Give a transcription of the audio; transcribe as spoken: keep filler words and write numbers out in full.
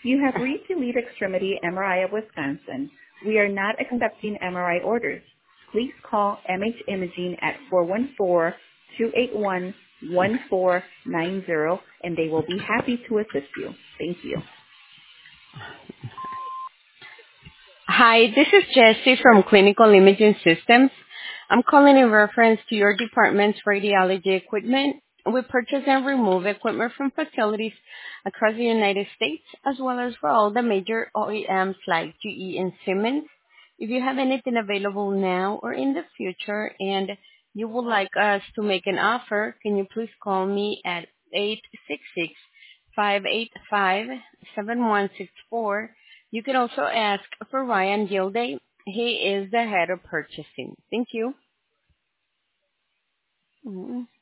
You have reached Elite Extremity M R I of Wisconsin. We are not accepting M R I orders. Please call M H Imaging at four one four, two eight one, one four nine zero and they will be happy to assist you. Thank you. Hi, this is Jessie from Clinical Imaging Systems. I'm calling in reference to your department's radiology equipment. We purchase and remove equipment from facilities across the United States, as well as for all the major O E Ms like G E and Siemens. If you have anything available now or in the future and you would like us to make an offer, can you please call me at eight six six, five eight five, seven one six four. You can also ask for Ryan Gilday. He is the head of purchasing. Thank you. Mhm.